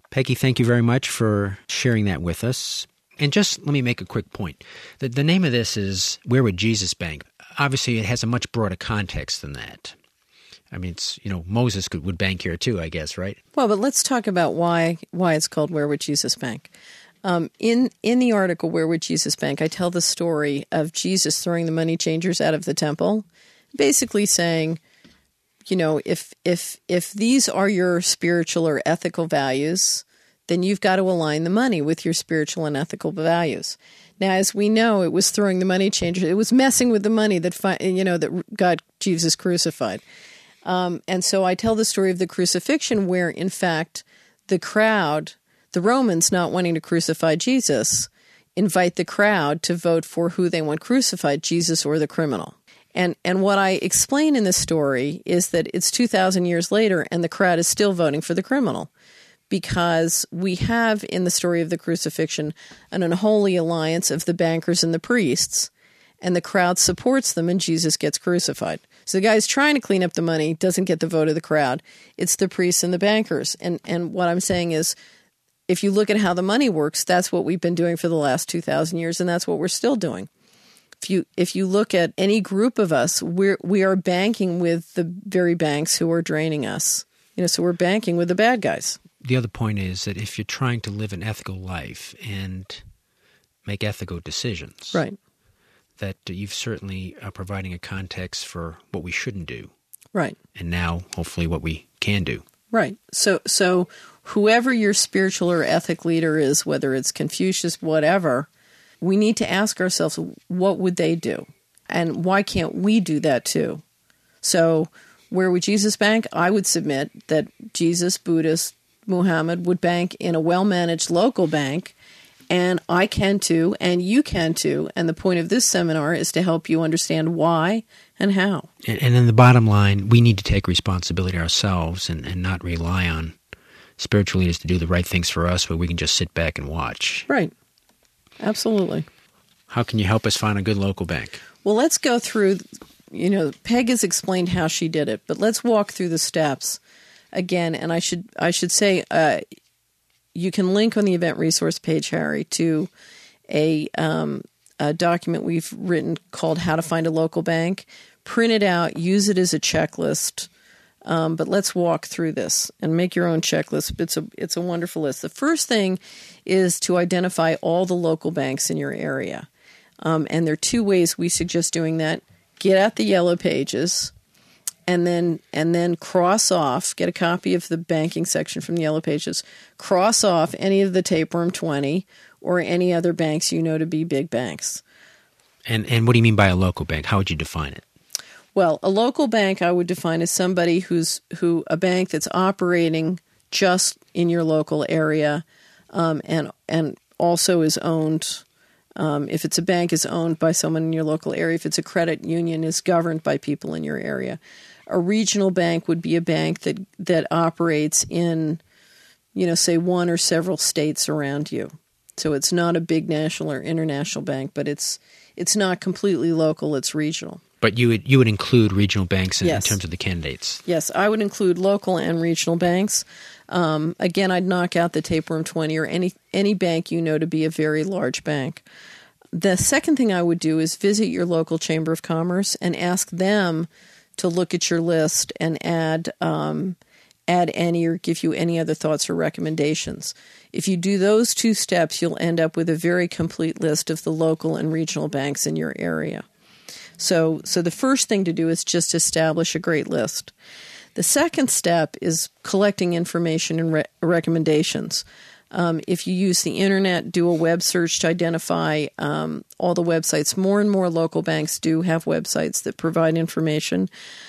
Peggy, thank you very much for sharing that with us. And just let me make a quick point. The name of this is Where Would Jesus Bank? Obviously, it has a much broader context than that. I mean, Moses would bank here too, I guess, right? Well, but let's talk about why it's called Where Would Jesus Bank? In the article Where Would Jesus Bank, I tell the story of Jesus throwing the money changers out of the temple, basically saying, if these are your spiritual or ethical values, then you've got to align the money with your spiritual and ethical values. Now, as we know, it was throwing the money changers. It was messing with the money that got Jesus crucified. And so I tell the story of the crucifixion where, in fact, the crowd, the Romans not wanting to crucify Jesus, invite the crowd to vote for who they want crucified, Jesus or the criminal. And what I explain in the story is that it's 2,000 years later and the crowd is still voting for the criminal, because we have in the story of the crucifixion an unholy alliance of the bankers and the priests, and the crowd supports them and Jesus gets crucified. So the guy who's trying to clean up the money doesn't get the vote of the crowd. It's the priests and the bankers. And what I'm saying is, if you look at how the money works, that's what we've been doing for the last 2,000 years, and that's what we're still doing. If you look at any group of us, we are banking with the very banks who are draining us. So we're banking with the bad guys. The other point is that if you're trying to live an ethical life and make ethical decisions, right, that you've certainly are providing a context for what we shouldn't do. Right. And now, hopefully, what we can do. Right. So whoever your spiritual or ethic leader is, whether it's Confucius, whatever, we need to ask ourselves, what would they do? And why can't we do that too? So where would Jesus bank? I would submit that Jesus, Buddhist, Muhammad would bank in a well-managed local bank, and I can too, and you can too. And the point of this seminar is to help you understand why and how. And then the bottom line, we need to take responsibility ourselves and not rely on spiritual leaders to do the right things for us where we can just sit back and watch. Right. Absolutely. How can you help us find a good local bank? Well, let's go through, Peg has explained how she did it, but let's walk through the steps again. And I should say, you can link on the event resource page, Harry, to a document we've written called How to Find a Local Bank. Print it out, use it as a checklist. But let's walk through this and make your own checklist. It's a wonderful list. The first thing is to identify all the local banks in your area. And there are two ways we suggest doing that. Get out the yellow pages and then cross off, get a copy of the banking section from the yellow pages, cross off any of the Tapeworm 20 or any other banks you know to be big banks. And what do you mean by a local bank? How would you define it? Well, a local bank I would define as somebody a bank that's operating just in your local area, and also is owned. If it's a bank, is owned by someone in your local area. If it's a credit union, is governed by people in your area. A regional bank would be a bank that operates in, say one or several states around you. So it's not a big national or international bank, but it's not completely local. It's regional. But you would include regional banks in Yes. terms of the candidates? Yes, I would include local and regional banks. Again, I'd knock out the Tapeworm 20 or any bank you know to be a very large bank. The second thing I would do is visit your local Chamber of Commerce and ask them to look at your list and add any or give you any other thoughts or recommendations. If you do those two steps, you'll end up with a very complete list of the local and regional banks in your area. So the first thing to do is just establish a great list. The second step is collecting information and recommendations. If you use the internet, do a web search to identify all the websites. More and more local banks do have websites that provide information.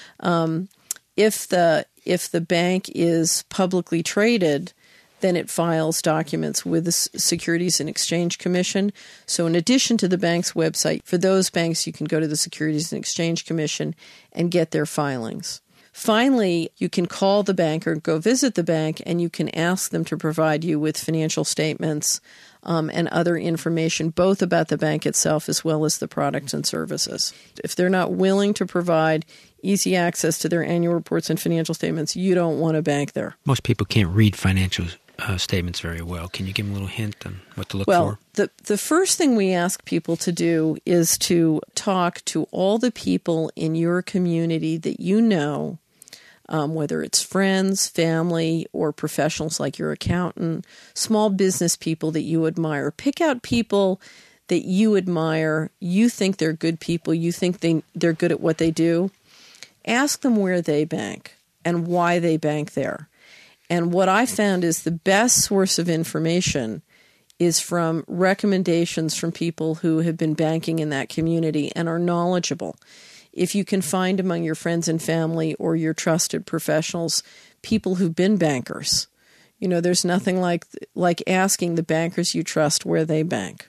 If the bank is publicly traded, then it files documents with the Securities and Exchange Commission. So in addition to the bank's website, for those banks, you can go to the Securities and Exchange Commission and get their filings. Finally, you can call the bank or go visit the bank, and you can ask them to provide you with financial statements and other information, both about the bank itself as well as the products and services. If they're not willing to provide easy access to their annual reports and financial statements, you don't want to bank there. Most people can't read financial statements very well. Can you give them a little hint on what to look for? Well, the first thing we ask people to do is to talk to all the people in your community that you know, whether it's friends, family, or professionals like your accountant, small business people that you admire. Pick out people that you admire, you think they're good people, you think they're good at what they do. Ask them where they bank and why they bank there. And what I found is the best source of information is from recommendations from people who have been banking in that community and are knowledgeable. If you can find among your friends and family or your trusted professionals people who've been bankers, there's nothing like asking the bankers you trust where they bank.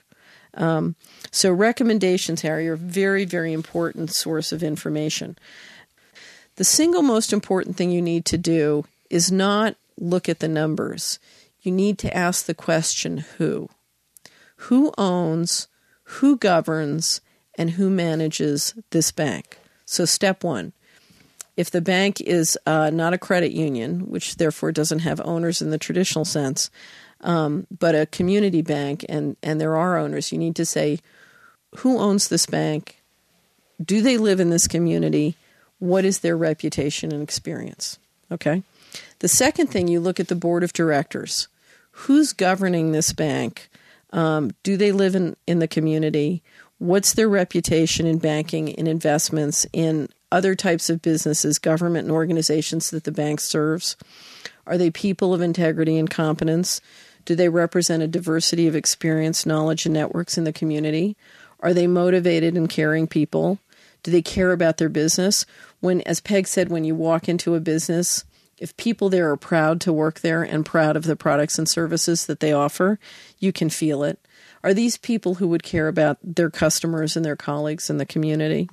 So recommendations, Harry, are a very, very important source of information. The single most important thing you need to do is not look at the numbers. You need to ask the question, who? Who owns, who governs, and who manages this bank? So step one, if the bank is not a credit union, which therefore doesn't have owners in the traditional sense, but a community bank, and there are owners, you need to say, who owns this bank? Do they live in this community? What is their reputation and experience? Okay. The second thing, you look at the board of directors. Who's governing this bank? Do they live in the community? What's their reputation in banking, in investments, in other types of businesses, government and organizations that the bank serves? Are they people of integrity and competence? Do they represent a diversity of experience, knowledge, and networks in the community? Are they motivated and caring people? Do they care about their business? When, as Peg said, when you walk into a business, if people there are proud to work there and proud of the products and services that they offer, you can feel it. Are these people who would care about their customers and their colleagues in the community?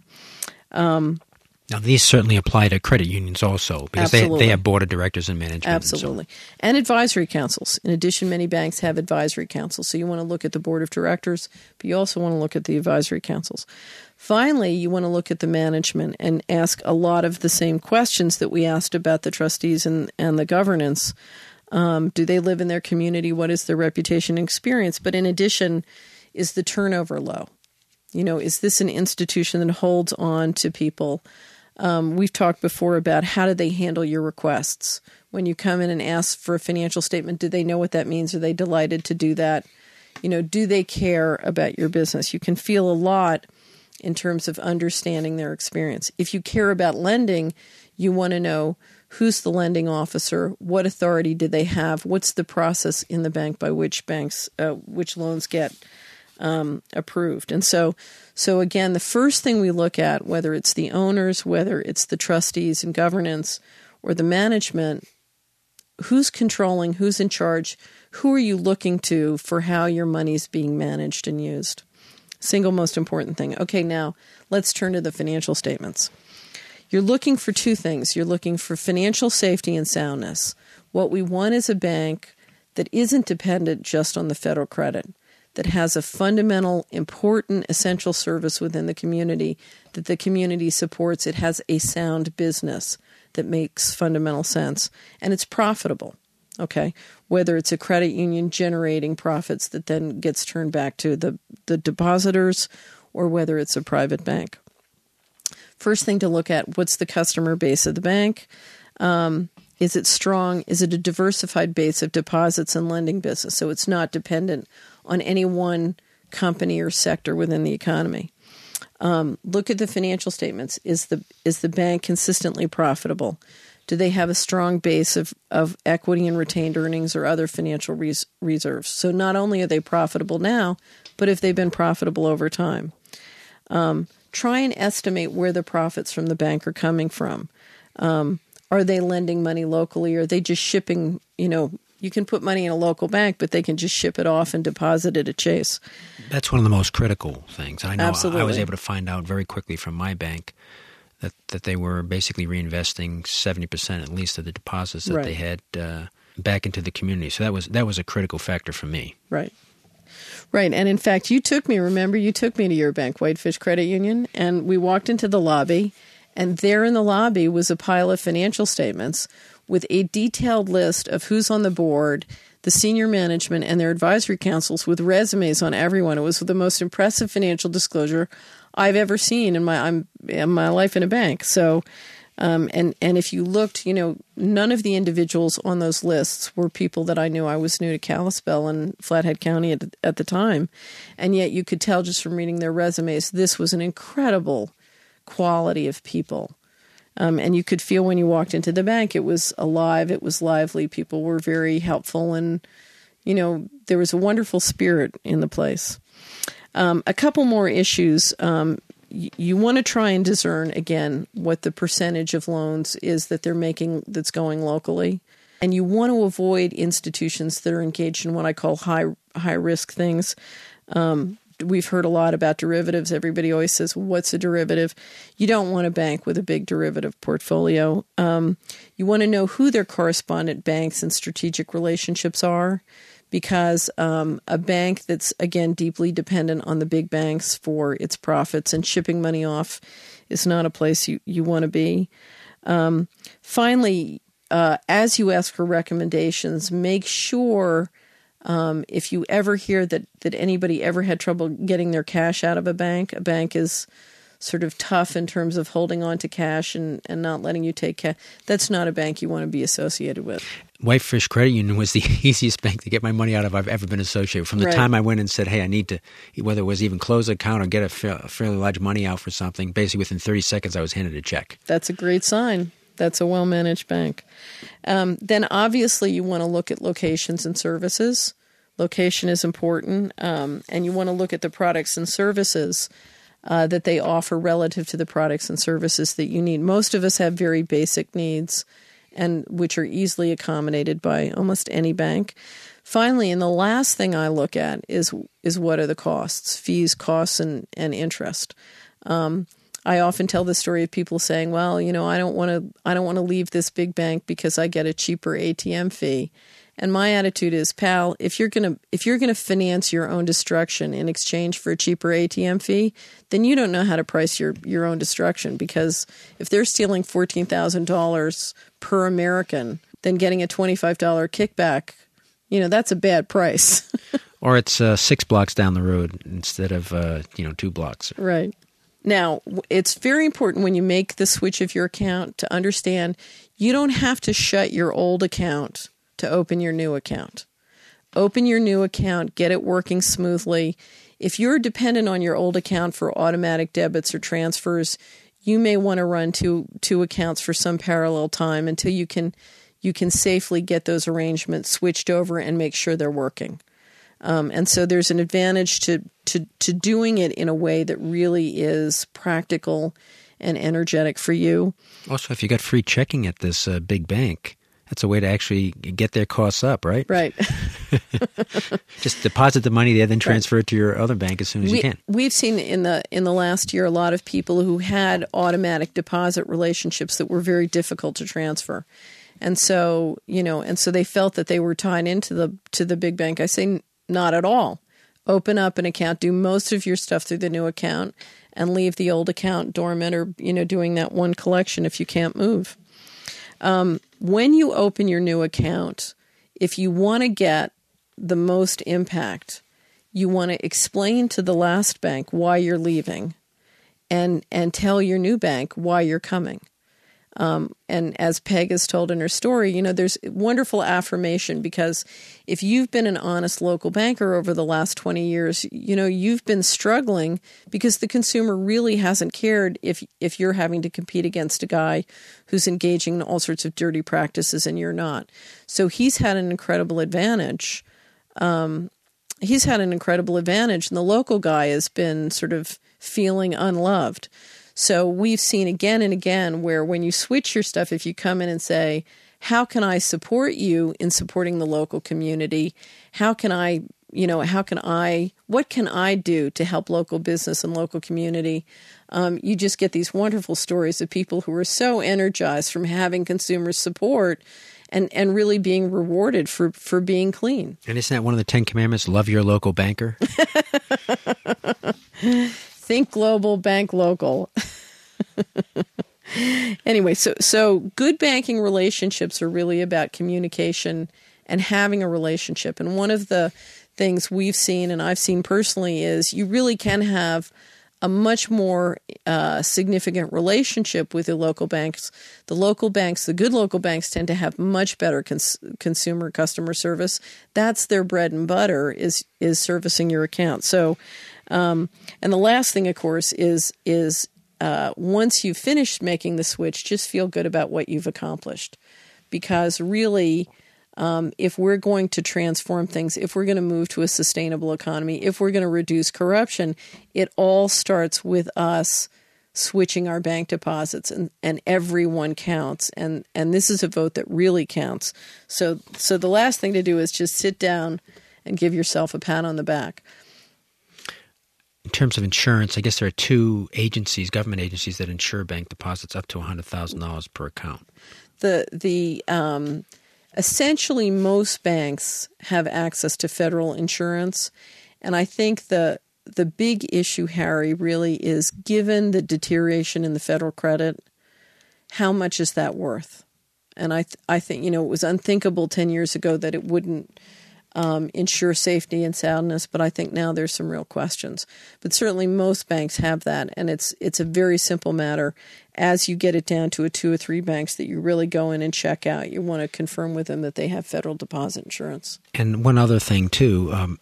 Now, these certainly apply to credit unions also, because they have board of directors and management. Absolutely. And advisory councils. In addition, many banks have advisory councils. So you want to look at the board of directors, but you also want to look at the advisory councils. Finally, you want to look at the management and ask a lot of the same questions that we asked about the trustees and the governance. Do they live in their community? What is their reputation and experience? But in addition, is the turnover low? Is this an institution that holds on to people? We've talked before about how do they handle your requests. When you come in and ask for a financial statement, do they know what that means? Are they delighted to do that? Do they care about your business? You can feel a lot in terms of understanding their experience. If you care about lending, you want to know who's the lending officer, what authority do they have, what's the process in the bank by which which loans get approved. And so again, the first thing we look at, whether it's the owners, whether it's the trustees and governance, or the management, who's controlling, who's in charge, who are you looking to for how your money's being managed and used? Single most important thing. Okay, now let's turn to the financial statements. You're looking for two things. You're looking for financial safety and soundness. What we want is a bank that isn't dependent just on the federal credit, that has a fundamental, important, essential service within the community that the community supports. It has a sound business that makes fundamental sense, and it's profitable, okay? Whether it's a credit union generating profits that then gets turned back to the depositors, or whether it's a private bank. First thing to look at, what's the customer base of the bank? Is it strong? Is it a diversified base of deposits and lending business? So it's not dependent on any one company or sector within the economy. Look at the financial statements. Is the bank consistently profitable? Do they have a strong base of equity and retained earnings or other financial reserves? So not only are they profitable now, but if they've been profitable over time. Try and estimate where the profits from the bank are coming from. Are they lending money locally? Or are they just shipping, you can put money in a local bank, but they can just ship it off and deposit it at Chase. That's one of the most critical things. I know. Absolutely. I was able to find out very quickly from my bank that they were basically reinvesting 70% at least of the deposits that they had back into the community. So that was a critical factor for me. Right. Right. And in fact, you took me to your bank, Whitefish Credit Union, and we walked into the lobby, and there in the lobby was a pile of financial statements with a detailed list of who's on the board, the senior management and their advisory councils with resumes on everyone. It was the most impressive financial disclosure I've ever seen in my life in a bank. So, and if you looked, none of the individuals on those lists were people that I knew. I was new to Kalispell and Flathead County at the time. And yet you could tell just from reading their resumes, this was an incredible quality of people. And you could feel when you walked into the bank, it was alive, it was lively. People were very helpful, and, there was a wonderful spirit in the place. A couple more issues. You want to try and discern, again, what the percentage of loans is that they're making that's going locally. And you want to avoid institutions that are engaged in what I call high risk things. We've heard a lot about derivatives. Everybody always says, what's a derivative? You don't want a bank with a big derivative portfolio. You want to know who their correspondent banks and strategic relationships are, because a bank that's, again, deeply dependent on the big banks for its profits and shipping money off is not a place you want to be. Finally, as you ask for recommendations, make sure if you ever hear that anybody ever had trouble getting their cash out of a bank is sort of tough in terms of holding on to cash and not letting you take cash. That's not a bank you want to be associated with. Whitefish Credit Union was the easiest bank to get my money out of I've ever been associated with. From the time I went and said, hey, I need to, whether it was even close an account or get a fairly large money out for something, basically within 30 seconds I was handed a check. That's a great sign. That's a well-managed bank. Then obviously you want to look at locations and services. Location is important, and you want to look at the products and services that they offer relative to the products and services that you need. Most of us have very basic needs, and which are easily accommodated by almost any bank. Finally, and the last thing I look at is what are the costs, fees, costs, and interest. I often tell the story of people saying, well, I don't want to leave this big bank because I get a cheaper ATM fee. And my attitude is, pal, if you're gonna finance your own destruction in exchange for a cheaper ATM fee, then you don't know how to price your own destruction. Because if they're stealing $14,000 per American, then getting a $25 kickback, that's a bad price. Or it's 6 blocks down the road instead of 2 blocks. Right. Now, it's very important when you make the switch of your account to understand you don't have to shut your old account to open your new account. Open your new account, get it working smoothly. If you're dependent on your old account for automatic debits or transfers, you may want to run two accounts for some parallel time until you can safely get those arrangements switched over and make sure they're working. And so there's an advantage to doing it in a way that really is practical and energetic for you. Also, if you got free checking at this big bank, that's a way to actually get their costs up, right? Right. Just deposit the money there, then transfer it to your other bank as soon as you can. We've seen in the last year a lot of people who had automatic deposit relationships that were very difficult to transfer. And so, they felt that they were tied into the big bank. I say not at all. Open up an account, do most of your stuff through the new account, and leave the old account dormant or, doing that one collection if you can't move. When you open your new account, if you want to get the most impact, you want to explain to the last bank why you're leaving and tell your new bank why you're coming. And as Peg has told in her story, there's wonderful affirmation, because if you've been an honest local banker over the last 20 years, you've been struggling because the consumer really hasn't cared if you're having to compete against a guy who's engaging in all sorts of dirty practices and you're not. So he's had an incredible advantage. And the local guy has been sort of feeling unloved. So we've seen again and again where when you switch your stuff, if you come in and say, how can I support you in supporting the local community? What can I do to help local business and local community? You just get these wonderful stories of people who are so energized from having consumer support and really being rewarded for being clean. And isn't that one of the 10 commandments? Love your local banker. Think global, bank local. Anyway, so good banking relationships are really about communication and having a relationship. And one of the things we've seen and I've seen personally is you really can have a much more significant relationship with the local banks. The good local banks tend to have much better customer service. That's their bread and butter is servicing your account. So, and the last thing, of course, is once you've finished making the switch, just feel good about what you've accomplished. Because really, if we're going to transform things, if we're going to move to a sustainable economy, if we're going to reduce corruption, it all starts with us switching our bank deposits, and everyone counts. And this is a vote that really counts. So the last thing to do is just sit down and give yourself a pat on the back. In terms of insurance, I guess there are two government agencies that insure bank deposits up to $100,000 per account. Essentially, most banks have access to federal insurance, and I think the big issue, Harry, really is, given the deterioration in the federal credit, how much is that worth? And I think it was unthinkable 10 years ago that it wouldn't ensure safety and soundness, but I think now there's some real questions. But certainly most banks have that, and it's a very simple matter. As you get it down to 2 or 3 banks that you really go in and check out, you want to confirm with them that they have federal deposit insurance. And one other thing, too,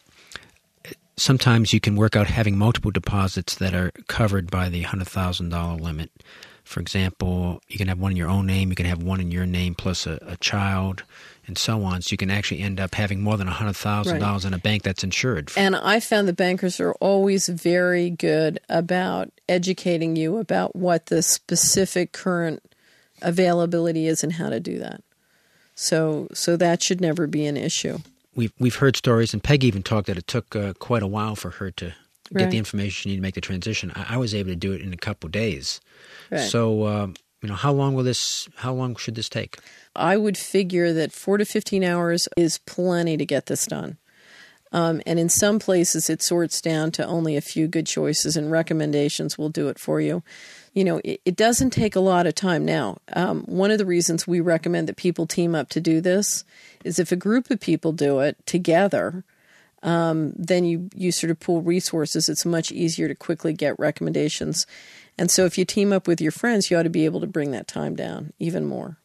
sometimes you can work out having multiple deposits that are covered by the $100,000 limit. For example, you can have one in your own name, you can have one in your name plus a child, and so on. So you can actually end up having more than $100,000 in a bank that's insured. And I found the bankers are always very good about educating you about what the specific current availability is and how to do that. So that should never be an issue. We've heard stories, and Peggy even talked that it took quite a while for her to get the information she needed to make the transition. I was able to do it in a couple of days. Right. So, how long should this take? I would figure that 4 to 15 hours is plenty to get this done. And in some places, it sorts down to only a few good choices, and recommendations will do it for you. It doesn't take a lot of time. Now, one of the reasons we recommend that people team up to do this is if a group of people do it together, then you sort of pool resources. It's much easier to quickly get recommendations. And so if you team up with your friends, you ought to be able to bring that time down even more.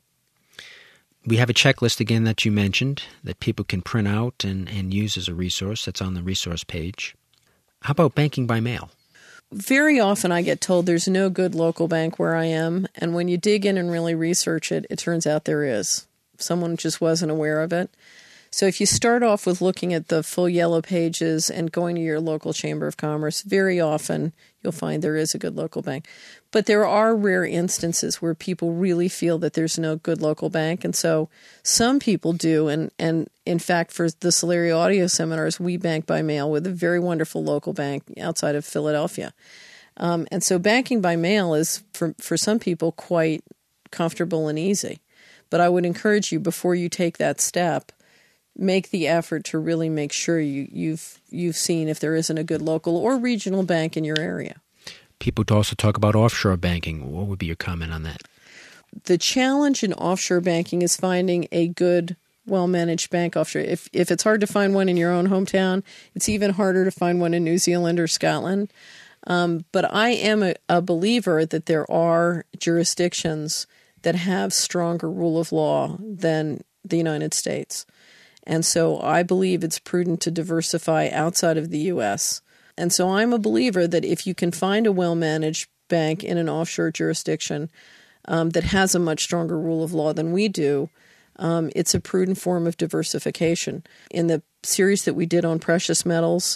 We have a checklist again that you mentioned that people can print out and use as a resource. That's on the resource page. How about banking by mail? Very often I get told there's no good local bank where I am. And when you dig in and really research it, it turns out there is. Someone just wasn't aware of it. So if you start off with looking at the full yellow pages and going to your local chamber of commerce, very often you'll find there is a good local bank. But there are rare instances where people really feel that there's no good local bank. And so some people do. And in fact, for the Celerio audio seminars, we bank by mail with a very wonderful local bank outside of Philadelphia. And so banking by mail is, for some people, quite comfortable and easy. But I would encourage you, before you take that step, make the effort to really make sure you've seen if there isn't a good local or regional bank in your area. People also talk about offshore banking. What would be your comment on that? The challenge in offshore banking is finding a good, well-managed bank offshore. If it's hard to find one in your own hometown, it's even harder to find one in New Zealand or Scotland. But I am a believer that there are jurisdictions that have stronger rule of law than the United States. And so I believe it's prudent to diversify outside of the U.S. And so I'm a believer that if you can find a well-managed bank in an offshore jurisdiction that has a much stronger rule of law than we do, it's a prudent form of diversification. In the series that we did on precious metals,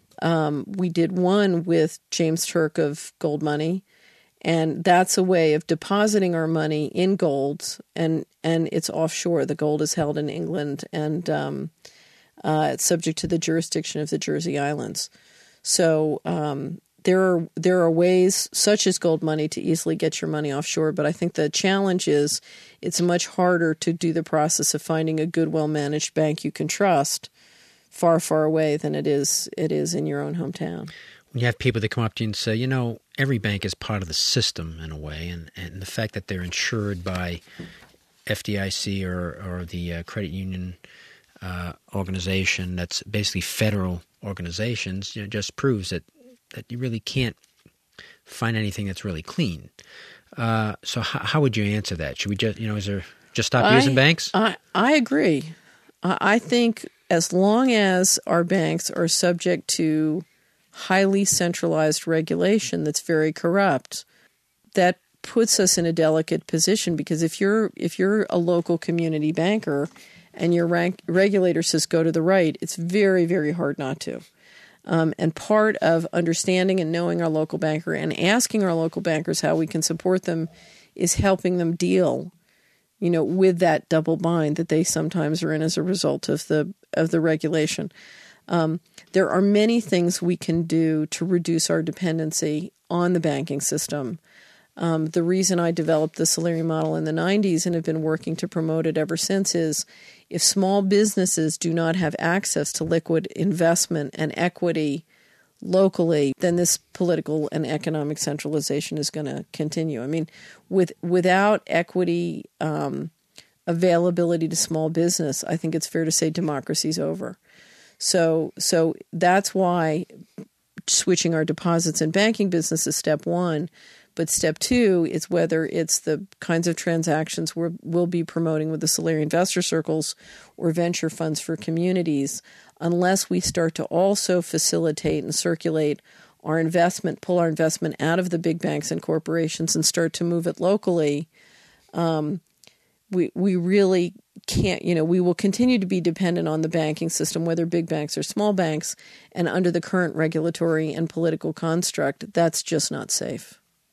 we did one with James Turk of Gold Money, and that's a way of depositing our money in gold, and it's offshore. The gold is held in England, and it's subject to the jurisdiction of the Jersey Islands. So there are ways, such as Gold Money, to easily get your money offshore. But I think the challenge is it's much harder to do the process of finding a good, well-managed bank you can trust far, far away than it is in your own hometown. When you have people that come up to you and say, every bank is part of the system in a way, and the fact that they're insured by FDIC or the credit union organization that's basically federal organizations, just proves that you really can't find anything that's really clean. So how would you answer that? Should we just stop using banks? I agree. I think as long as our banks are subject to highly centralized regulation that's very corrupt, that puts us in a delicate position, because if you're a local community banker and your regulator says go to the right, it's very, very hard not to. And part of understanding and knowing our local banker and asking our local bankers how we can support them is helping them deal, with that double bind that they sometimes are in as a result of the regulation. There are many things we can do to reduce our dependency on the banking system. The reason I developed the Solari model in the 90s and have been working to promote it ever since is if small businesses do not have access to liquid investment and equity locally, then this political and economic centralization is going to continue. I mean, without equity availability to small business, I think it's fair to say democracy's over. So that's why switching our deposits and banking business is step one. But step two is whether it's the kinds of transactions we'll be promoting with the Solari Investor Circles or venture funds for communities, unless we start to also facilitate and circulate our investment, pull our investment out of the big banks and corporations and start to move it locally. We really can't, we will continue to be dependent on the banking system, whether big banks or small banks, and under the current regulatory and political construct, that's just not safe.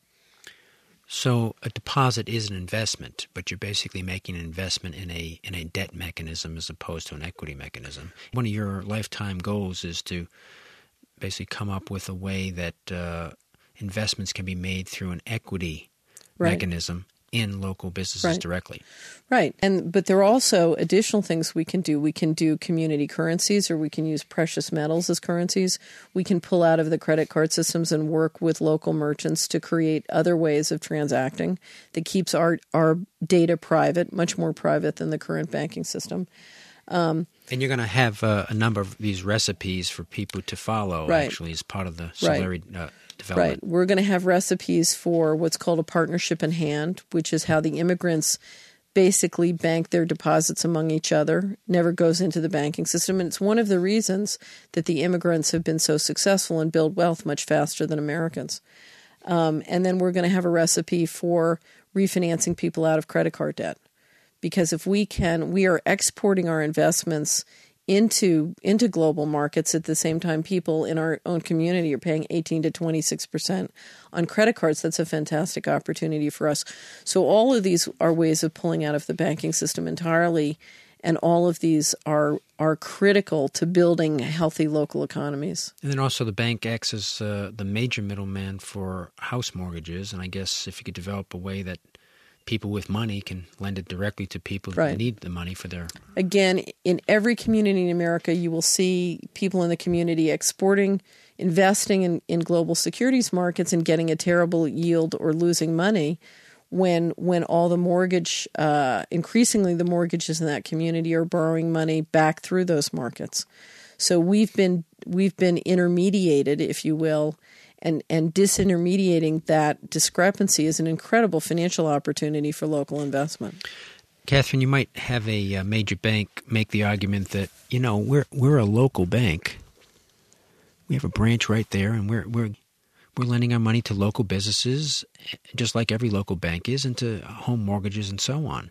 So a deposit is an investment, but you're basically making an investment in a debt mechanism as opposed to an equity mechanism. One of your lifetime goals is to basically come up with a way that investments can be made through an equity mechanism in local businesses directly. Right. But there are also additional things we can do. We can do community currencies, or we can use precious metals as currencies. We can pull out of the credit card systems and work with local merchants to create other ways of transacting that keeps our data private, much more private than the current banking system. And you're going to have a number of these recipes for people to follow, actually, as part of the Solari development. Right. We're going to have recipes for what's called a partnership in hand, which is how the immigrants basically bank their deposits among each other, never goes into the banking system. And it's one of the reasons that the immigrants have been so successful and build wealth much faster than Americans. And then we're going to have a recipe for refinancing people out of credit card debt. Because if we are exporting our investments into global markets at the same time people in our own community are paying 18 to 26% on credit cards. That's a fantastic opportunity for us. So all of these are ways of pulling out of the banking system entirely, and all of these are critical to building healthy local economies. And then also the bank acts as the major middleman for house mortgages, and I guess if you could develop a way that people with money can lend it directly to people who need the money for their... Again, in every community in America, you will see people in the community exporting, investing in global securities markets and getting a terrible yield or losing money when all the mortgage, increasingly the mortgages in that community are borrowing money back through those markets. So we've been intermediated, if you will, and disintermediating that discrepancy is an incredible financial opportunity for local investment. Catherine, you might have a major bank make the argument that, we're a local bank. We have a branch right there, and we're lending our money to local businesses, just like every local bank is, and to home mortgages and so on.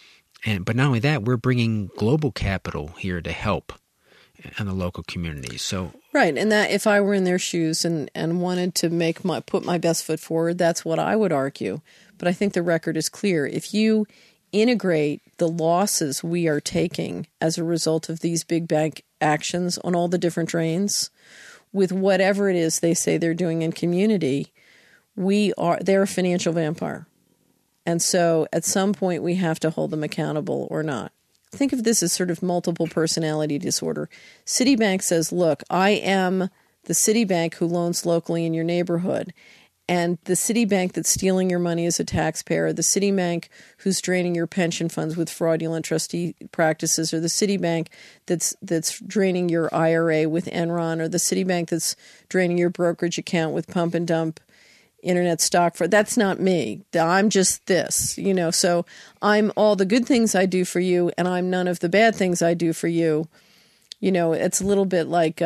But not only that, we're bringing global capital here to help in the local community. So right, and that if I were in their shoes and wanted to put my best foot forward, that's what I would argue. But I think the record is clear. If you integrate the losses we are taking as a result of these big bank actions on all the different drains with whatever it is they say they're doing in community, they're a financial vampire. And so at some point we have to hold them accountable or not. Think of this as sort of multiple personality disorder. Citibank says, look, I am the Citibank who loans locally in your neighborhood, And the Citibank that's stealing your money as a taxpayer, the Citibank who's draining your pension funds with fraudulent trustee practices, or the Citibank that's draining your IRA with Enron, or the Citibank that's draining your brokerage account with pump and dump internet stock fraud. That's not me. I'm just this, So I'm all the good things I do for you, and I'm none of the bad things I do for you. It's a little bit like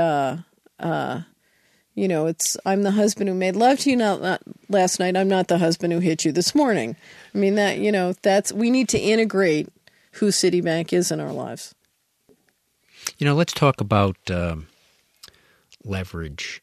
it's I'm the husband who made love to you not last night. I'm not the husband who hit you this morning. I mean, that's we need to integrate who Citibank is in our lives. Let's talk about leverage.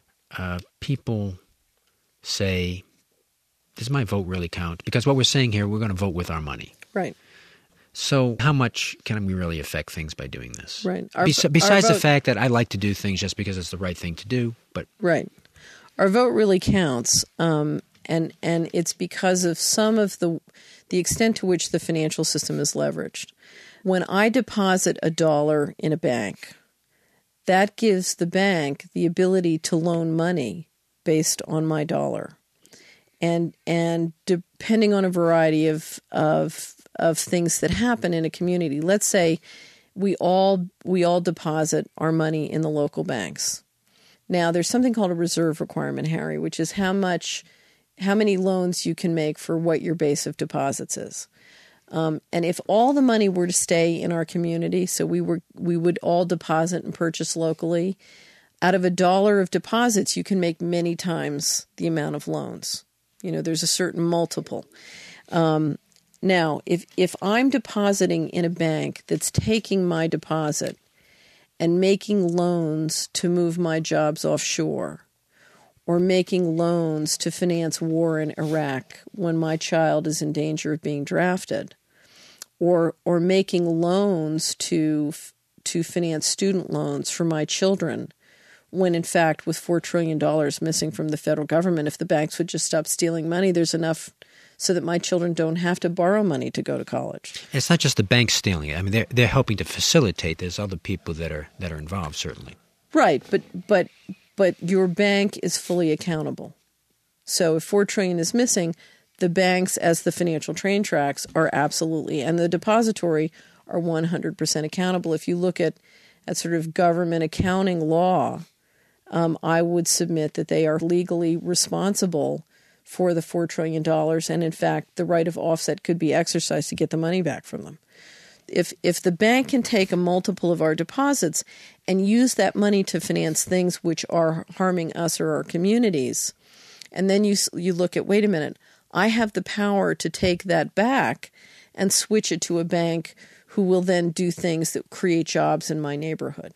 People say, does my vote really count? Because what we're saying here, we're going to vote with our money. Right. So how much can we really affect things by doing this? Right. Besides the fact that I like to do things just because it's the right thing to do, but right, our vote really counts, and it's because of some of the extent to which the financial system is leveraged. When I deposit $1 in a bank, that gives the bank the ability to loan money based on my dollar, and depending on a variety of things that happen in a community. Let's say we all deposit our money in the local banks. Now, there's something called a reserve requirement, Harry, which is how many loans you can make for what your base of deposits is. And if all the money were to stay in our community, so we would all deposit and purchase locally, out of $1 of deposits, you can make many times the amount of loans. There's a certain multiple. Now, if I'm depositing in a bank that's taking my deposit and making loans to move my jobs offshore, or making loans to finance war in Iraq when my child is in danger of being drafted, or making loans to finance student loans for my children, when in fact with $4 trillion missing from the federal government, if the banks would just stop stealing money, there's enough so that my children don't have to borrow money to go to college. It's not just the banks stealing it. I mean, they're helping to facilitate. There's other people that are involved, certainly. Right, but your bank is fully accountable. So if $4 trillion is missing, the banks, as the financial train tracks, are absolutely, and the depository are 100% accountable. If you look at sort of government accounting law, I would submit that they are legally responsible for the $4 trillion, and in fact, the right of offset could be exercised to get the money back from them. If the bank can take a multiple of our deposits and use that money to finance things which are harming us or our communities, and then you look at, wait a minute, I have the power to take that back and switch it to a bank who will then do things that create jobs in my neighborhood.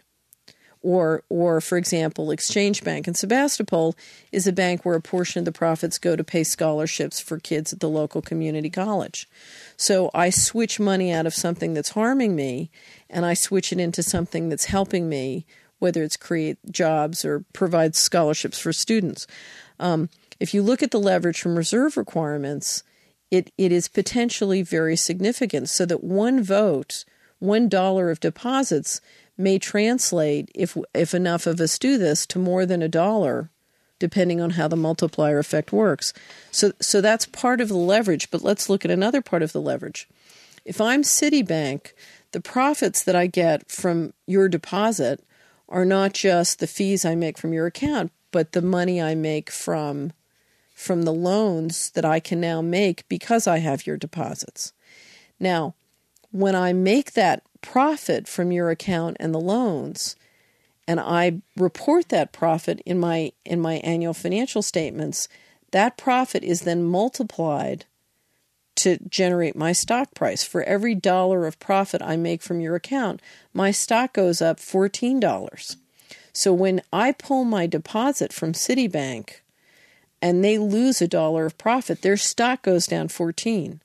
Or, for example, Exchange Bank in Sebastopol is a bank where a portion of the profits go to pay scholarships for kids at the local community college. So I switch money out of something that's harming me, and I switch it into something that's helping me, whether it's create jobs or provide scholarships for students. If you look at the leverage from reserve requirements, it is potentially very significant, so that one vote, $1 of deposits may translate, if enough of us do this, to more than $1, depending on how the multiplier effect works. So that's part of the leverage, but let's look at another part of the leverage. If I'm Citibank, the profits that I get from your deposit are not just the fees I make from your account, but the money I make from the loans that I can now make because I have your deposits. Now, when I make that profit from your account and the loans, and I report that profit in my annual financial statements, that profit is then multiplied to generate my stock price. For every $1 of profit I make from your account, my stock goes up $14. So when I pull my deposit from Citibank and they lose $1 of profit, their stock goes down $14.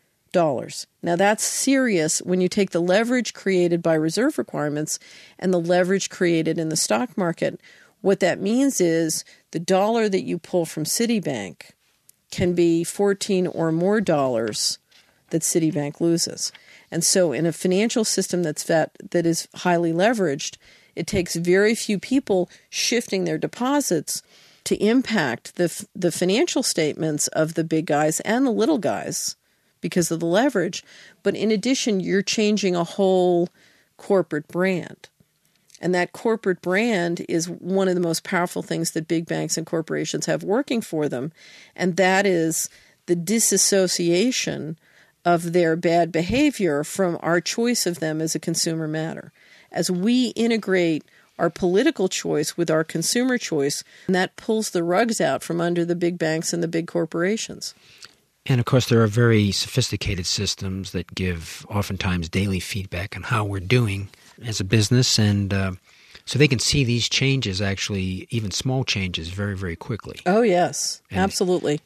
Now that's serious when you take the leverage created by reserve requirements and the leverage created in the stock market. What that means is the $1 that you pull from Citibank can be $14 or more dollars that Citibank loses. And so in a financial system that is highly leveraged, it takes very few people shifting their deposits to impact the financial statements of the big guys and the little guys because of the leverage. But in addition, you're changing a whole corporate brand. And that corporate brand is one of the most powerful things that big banks and corporations have working for them. And that is the disassociation of their bad behavior from our choice of them as a consumer matter. As we integrate our political choice with our consumer choice, and that pulls the rugs out from under the big banks and the big corporations. And of course, there are very sophisticated systems that give oftentimes daily feedback on how we're doing as a business. And so they can see these changes, actually, even small changes, very, very quickly. Oh, yes, absolutely.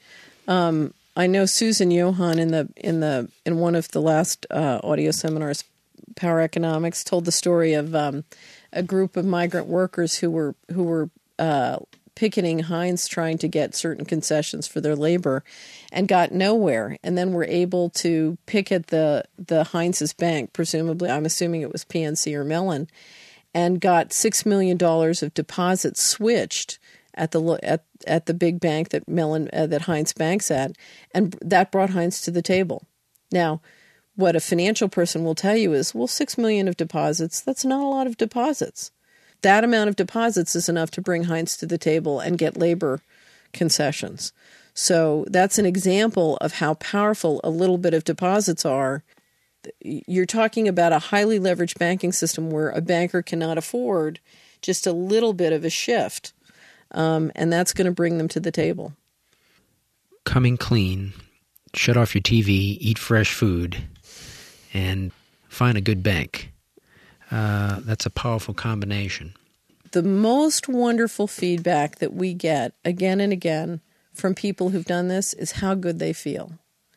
I know Susan Johann in one of the last audio seminars, Power Economics, told the story of a group of migrant workers who were picketing Heinz, trying to get certain concessions for their labor, and got nowhere. And then were able to picket the Heinz's bank, presumably, I'm assuming it was PNC or Mellon, and got $6 million of deposits switched at the big bank that that Heinz banks at, and that brought Heinz to the table. Now, what a financial person will tell you is, well, $6 million of deposits, that's not a lot of deposits. That amount of deposits is enough to bring Heinz to the table and get labor concessions. So that's an example of how powerful a little bit of deposits are. You're talking about a highly leveraged banking system where a banker cannot afford just a little bit of a shift, and that's going to bring them to the table. Coming clean, shut off your TV, eat fresh food, and find a good bank. That's a powerful combination. The most wonderful feedback that we get again and again from people who've done this is how good they feel.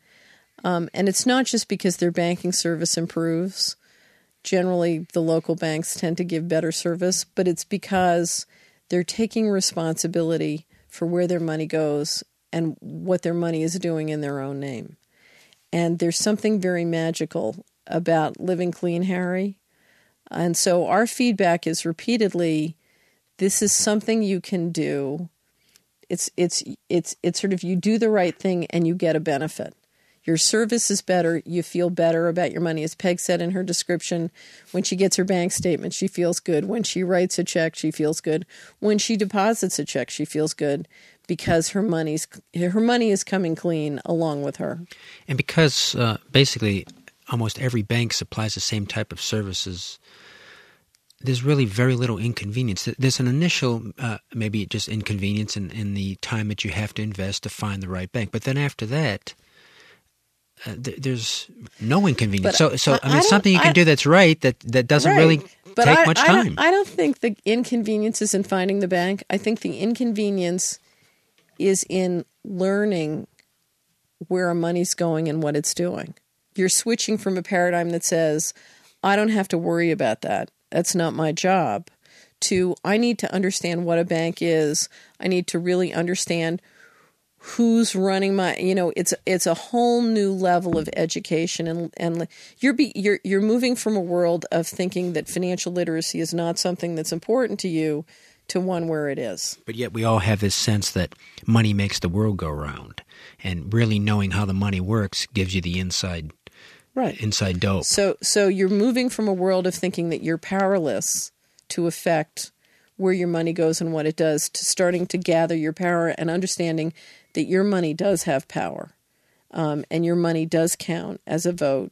And it's not just because their banking service improves. Generally, the local banks tend to give better service, but it's because they're taking responsibility for where their money goes and what their money is doing in their own name. And there's something very magical about living clean, Harry. And so our feedback is repeatedly, this is something you can do. It's sort of, you do the right thing and you get a benefit. Your service is better. You feel better about your money. As Peg said in her description, when she gets her bank statement, she feels good. When she writes a check, she feels good. When she deposits a check, she feels good because her money is coming clean along with her. And because basically almost every bank supplies the same type of services, there's really very little inconvenience. There's an initial maybe just inconvenience in the time that you have to invest to find the right bank. But then after that, there's no inconvenience. But so I mean, something you can do that's right, that doesn't really take much time. I don't think the inconvenience is in finding the bank. I think the inconvenience is in learning where our money's going and what it's doing. You're switching from a paradigm that says, I don't have to worry about that. That's not my job, to I need to understand what a bank is. I need to really understand who's running my, it's a whole new level of education, and you're moving from a world of thinking that financial literacy is not something that's important to you to one where it is. But yet we all have this sense that money makes the world go round, and really knowing how the money works gives you the inside dope. So you're moving from a world of thinking that you're powerless to affect where your money goes and what it does, to starting to gather your power and understanding that your money does have power, and your money does count as a vote.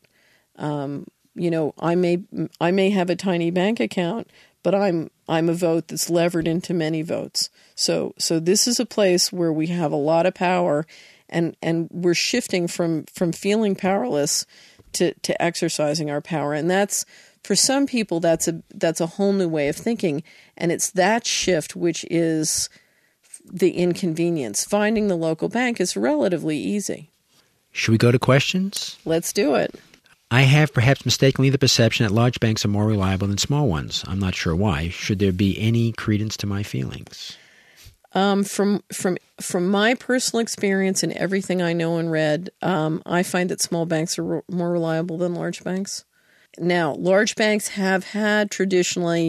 I may have a tiny bank account, but I'm a vote that's levered into many votes. So this is a place where we have a lot of power, and we're shifting from feeling powerless to exercising our power, and that's, for some people, that's a whole new way of thinking, and it's that shift which is the inconvenience. Finding the local bank is relatively easy. Should we go to questions? Let's do it. I have perhaps mistakenly the perception that large banks are more reliable than small ones. I'm not sure why. Should there be any credence to my feelings? From my personal experience and everything I know and read, I find that small banks are more reliable than large banks. Now, large banks have had traditionally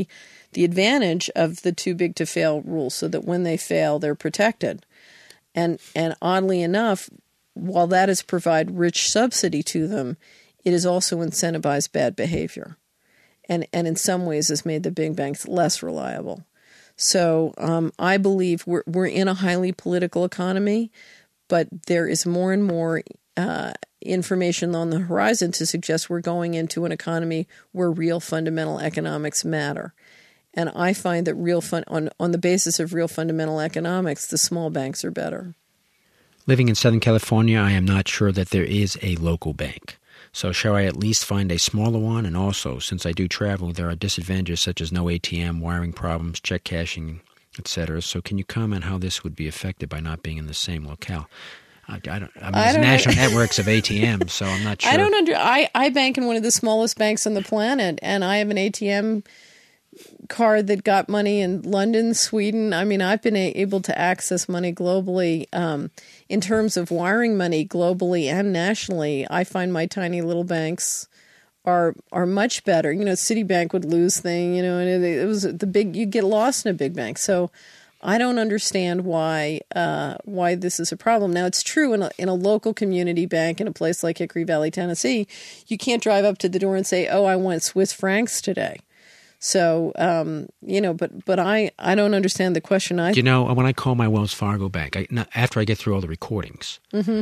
the advantage of the too big to fail rule, so that when they fail, they're protected. And oddly enough, while that has provided rich subsidy to them, it has also incentivized bad behavior, and in some ways has made the big banks less reliable. So I believe we're in a highly political economy, but there is more and more information on the horizon to suggest we're going into an economy where real fundamental economics matter. And I find that on the basis of real fundamental economics, the small banks are better. Living in Southern California, I am not sure that there is a local bank. So shall I at least find a smaller one? And also, since I do travel, there are disadvantages such as no ATM, wiring problems, check cashing, etc. So can you comment how this would be affected by not being in the same locale? There's national networks of ATMs, so I'm not sure. I bank in one of the smallest banks on the planet, and I have an ATM card that got money in London, Sweden. I mean, I've been able to access money globally. In terms of wiring money globally and nationally, I find my tiny little banks are much better. You know, Citibank would lose things, and it was you get lost in a big bank. So I don't understand why this is a problem. Now, it's true in a local community bank in a place like Hickory Valley, Tennessee, you can't drive up to the door and say, "Oh, I want Swiss francs today." So, but I don't understand the question. When I call my Wells Fargo bank, after I get through all the recordings,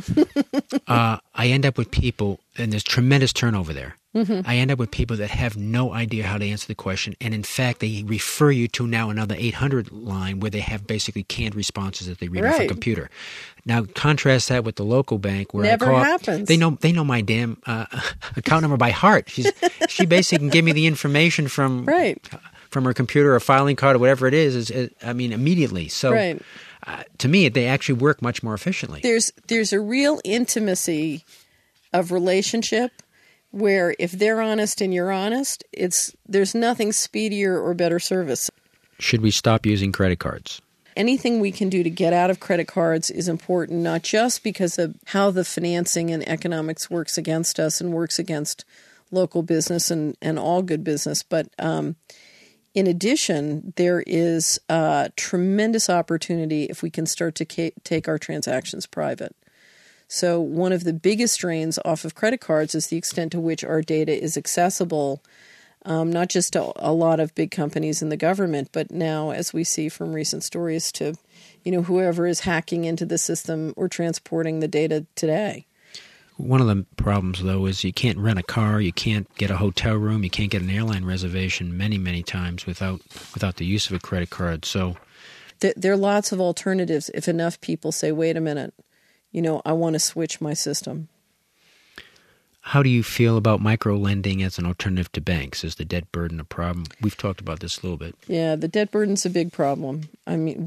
I end up with people, and there's tremendous turnover there. I end up with people that have no idea how to answer the question, and in fact, they refer you to now another 800 line where they have basically canned responses that they read off a computer. Now, contrast that with the local bank where never I call happens. Up, they know my damn account number by heart. She basically can give me the information from her computer or filing card or whatever it is immediately. So to me, they actually work much more efficiently. There's a real intimacy of relationship where if they're honest and you're honest, there's nothing speedier or better service. Should we stop using credit cards? Anything we can do to get out of credit cards is important, not just because of how the financing and economics works against us and works against local business and all good business, but in addition, there is a tremendous opportunity if we can start to take our transactions private. So one of the biggest drains off of credit cards is the extent to which our data is accessible, not just to a lot of big companies in the government, but now, as we see from recent stories, to whoever is hacking into the system or transporting the data today. One of the problems, though, is you can't rent a car, you can't get a hotel room, you can't get an airline reservation many, many times without the use of a credit card. So there are lots of alternatives if enough people say, wait a minute, I want to switch my system. How do you feel about micro-lending as an alternative to banks? Is the debt burden a problem? We've talked about this a little bit. Yeah, the debt burden's a big problem. I mean,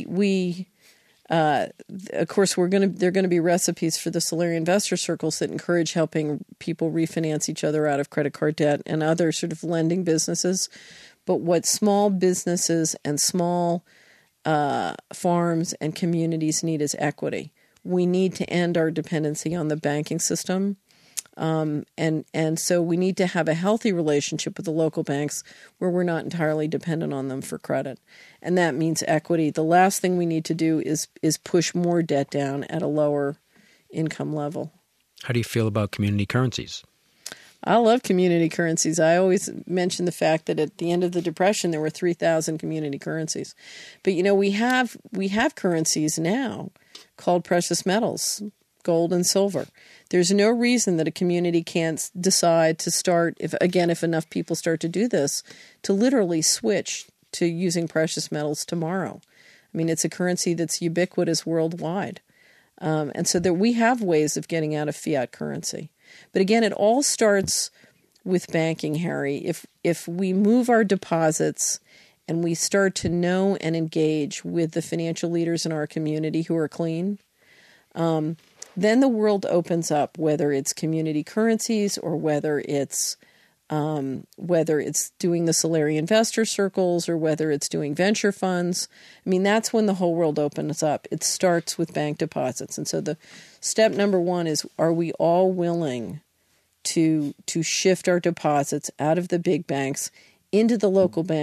of course, there are going to be recipes for the Solari investor circles that encourage helping people refinance each other out of credit card debt and other sort of lending businesses. But what small businesses and small farms and communities need is equity. We need to end our dependency on the banking system. And so we need to have a healthy relationship with the local banks where we're not entirely dependent on them for credit. And that means equity. The last thing we need to do is push more debt down at a lower income level. How do you feel about community currencies? I love community currencies. I always mention the fact that at the end of the Depression, there were 3,000 community currencies. But, we have currencies now called precious metals, gold and silver. There's no reason that a community can't decide to start, if enough people start to do this, to literally switch to using precious metals tomorrow. I mean, it's a currency that's ubiquitous worldwide. And so that we have ways of getting out of fiat currency. But again, it all starts with banking, Harry. If we move our deposits and we start to know and engage with the financial leaders in our community who are clean, then the world opens up, whether it's community currencies or whether it's doing the Solari investor circles or whether it's doing venture funds. I mean, that's when the whole world opens up. It starts with bank deposits. And so the step number one is, are we all willing to shift our deposits out of the big banks into the local banks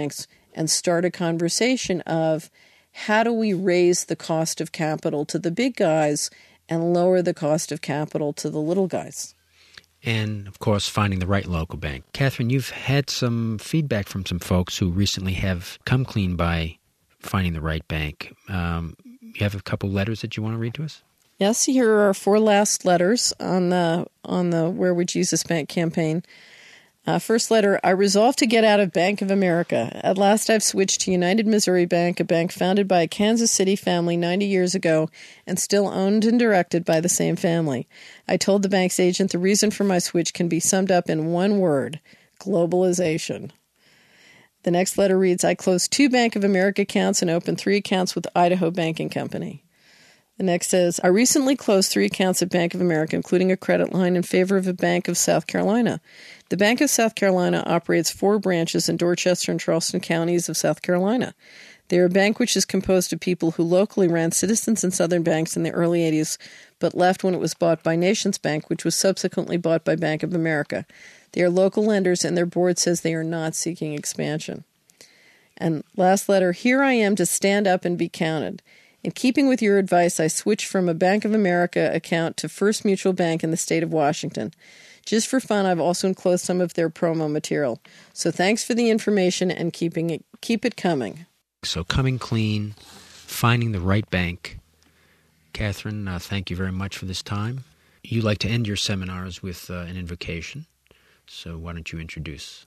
and start a conversation of how do we raise the cost of capital to the big guys and lower the cost of capital to the little guys. And, of course, finding the right local bank. Catherine, you've had some feedback from some folks who recently have come clean by finding the right bank. You have a couple letters that you want to read to us? Yes, here are our 4 last letters on the Where Would Jesus Bank campaign. First letter, I resolved to get out of Bank of America. At last I've switched to United Missouri Bank, a bank founded by a Kansas City family 90 years ago and still owned and directed by the same family. I told the bank's agent the reason for my switch can be summed up in one word: globalization. The next letter reads, I closed 2 Bank of America accounts and opened 3 accounts with Idaho Banking Company. The next says, I recently closed 3 accounts at Bank of America, including a credit line in favor of a Bank of South Carolina. The Bank of South Carolina operates 4 branches in Dorchester and Charleston counties of South Carolina. They are a bank which is composed of people who locally ran Citizens and Southern banks in the early 80s, but left when it was bought by Nations Bank, which was subsequently bought by Bank of America. They are local lenders, and their board says they are not seeking expansion. And last letter, here I am to stand up and be counted. In keeping with your advice, I switched from a Bank of America account to First Mutual Bank in the state of Washington. Just for fun, I've also enclosed some of their promo material. So thanks for the information and keep it coming. So coming clean, finding the right bank. Catherine, thank you very much for this time. You like to end your seminars with an invocation, so why don't you introduce?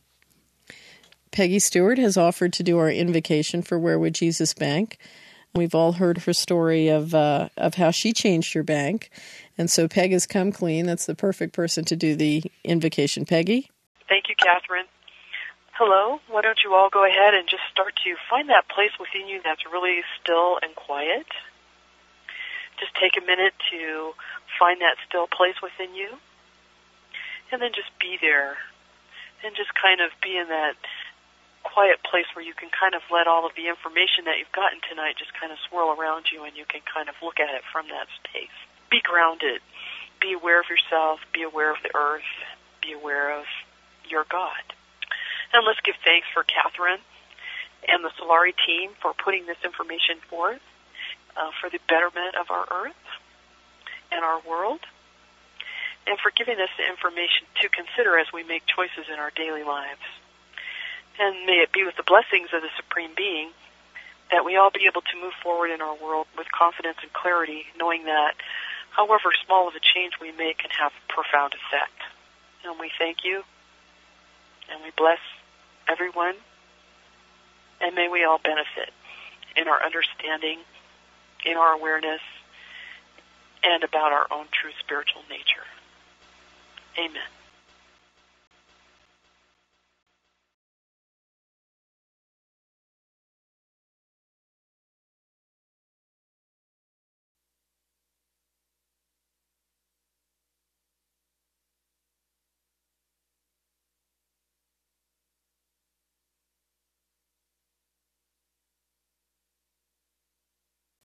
Peggy Stewart has offered to do our invocation for Where Would Jesus Bank. We've all heard her story of how she changed her bank. And so Peg has come clean. That's the perfect person to do the invocation. Peggy? Thank you, Catherine. Hello. Why don't you all go ahead and just start to find that place within you that's really still and quiet. Just take a minute to find that still place within you. And then just be there. And just kind of be in that quiet place where you can kind of let all of the information that you've gotten tonight just kind of swirl around you, and you can kind of look at it from that space. Be grounded. Be aware of yourself. Be aware of the earth. Be aware of your God. And let's give thanks for Catherine and the Solari team for putting this information forth for the betterment of our earth and our world, and for giving us the information to consider as we make choices in our daily lives. And may it be with the blessings of the Supreme Being that we all be able to move forward in our world with confidence and clarity, knowing that however small of a change we make can have profound effect. And we thank you, and we bless everyone, and may we all benefit in our understanding, in our awareness, and about our own true spiritual nature. Amen.